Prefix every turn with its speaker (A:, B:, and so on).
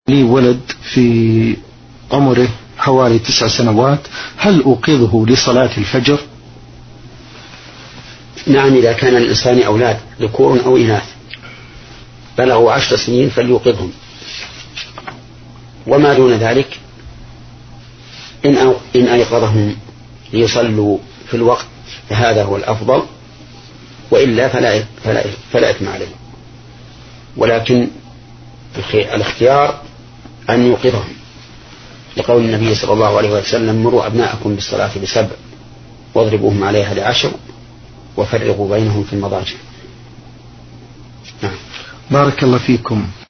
A: لي ولد في عمره حوالي 9 سنوات، هل أوقظه لصلاة الفجر؟
B: نعم، إذا كان الإنسان أولاد ذكور أو إناث بلغوا 10 سنين فليوقظهم، وما دون ذلك إن أيقظهم ليصلوا في الوقت فهذا هو الأفضل، وإلا فلا إثم عليه، ولكن الاختيار أن يوقظهم، لقول النبي صلى الله عليه وسلم: مروا أبناءكم بالصلاة ب7 واضربوهم عليها ل10 وفرقوا بينهم في المضاجع.
A: بارك الله فيكم.